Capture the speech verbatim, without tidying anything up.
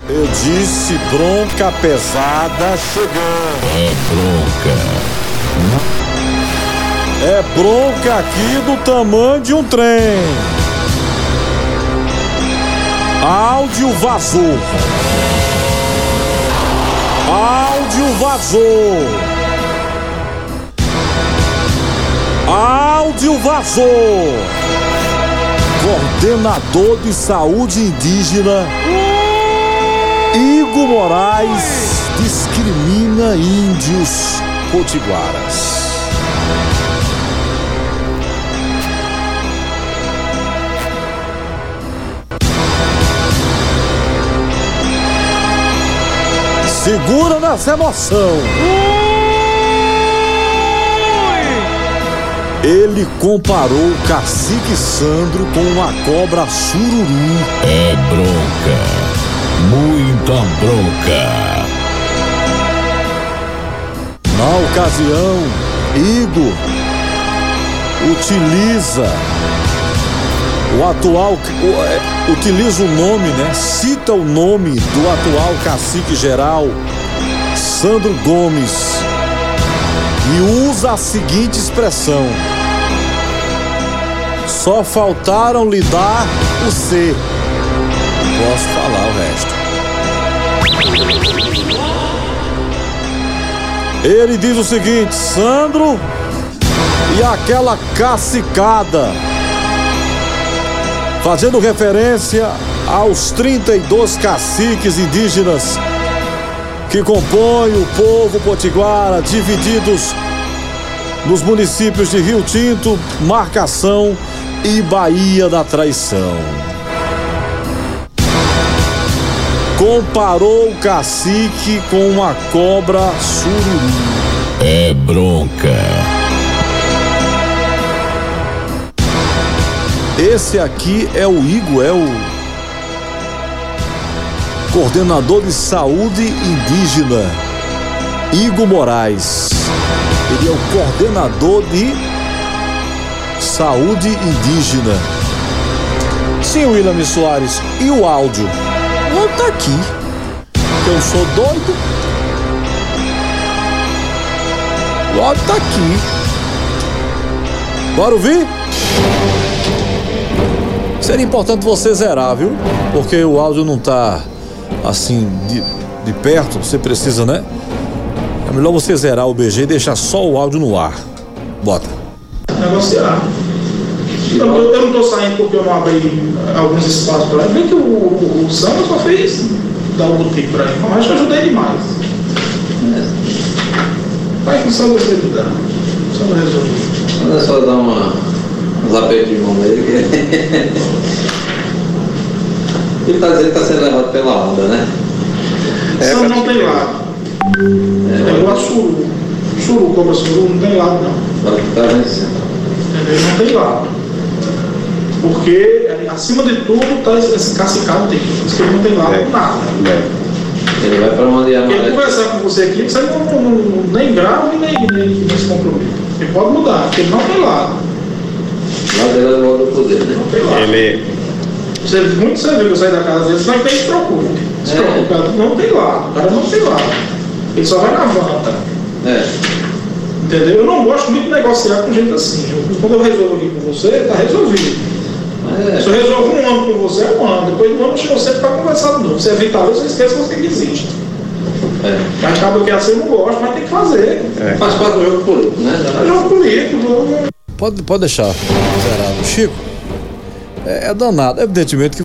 Eu disse bronca pesada chegando. É bronca. É bronca aqui do tamanho de um trem. Áudio vazou. Áudio vazou. Áudio vazou. Coordenador de Saúde Indígena Igor Moraes discrimina índios potiguaras. Segura nessa emoção. Ele comparou o cacique Sandro com uma cobra sururu. É bronca. Muita bronca. Na ocasião, Igor utiliza o atual, o, é, utiliza o nome, né? Cita o nome do atual cacique geral, Sandro Gomes, e usa a seguinte expressão: só faltaram lhe dar o C. Posso falar o resto. Ele diz o seguinte: Sandro e aquela cacicada, fazendo referência aos trinta e dois caciques indígenas que compõem o povo potiguara, divididos nos municípios de Rio Tinto, Marcação e Baía da Traição. Comparou o cacique com uma cobra sururu. É bronca. Esse aqui é o Igor, é o coordenador de saúde indígena, Igor Moraes. Ele é o coordenador de saúde indígena. Sim, William Soares, e o áudio? O áudio tá aqui. Eu sou doido? O áudio tá aqui. Bora ouvir? Seria importante você zerar, viu? Porque o áudio não tá assim de, de perto, você precisa, né? É melhor você zerar o B G e deixar só o áudio no ar. Bota. Negociar. Eu, eu não tô saindo porque eu não abri alguns espaços para ele. Bem que o, o, o Samba só fez dar um boutique para ele, mas eu ajudei demais. É. Vai com o Samba você ajudar. O Samba resolveu. É só dar uma, uns apertos de mão nele. Ele tá dizendo que tá sendo levado pela onda, né? O Samba não tem lado. É, é igual a suru. Suru, cobra suru, não tem lado não. Só que tá vencendo. Entendeu? Não tem lado. Porque, acima de tudo, tá esse cacicado dele. Por isso que ele não tem lado é. nada. É. Ele vai pra onde a Ele conversar com você aqui, você não, não, não, nem grava e nem, nem, nem se compromete. Ele pode mudar, porque ele não tem lado. Lá dele é o poder, né? Não tem lado. Ele... Você, muito você viu que eu saí da casa dele, você não tem que se preocupar. Se é. preocupa, não tem lado. O cara não tem lado. Ele só vai na vanta. É. Entendeu? Eu não gosto muito de negociar com gente assim. Eu, quando eu resolvo aqui com você, tá resolvido. É. Se eu resolvo um ano com você, é um ano. Depois de um ano, você para conversar de novo. Você é vitalício, você esquece que você existe. É. Mas acaba que assim eu não gosto, mas tem que fazer. É. Faz parte do jogo político, né? É jogo político. Jogo... Pode, pode deixar zerado. Chico, é, é danado. Evidentemente que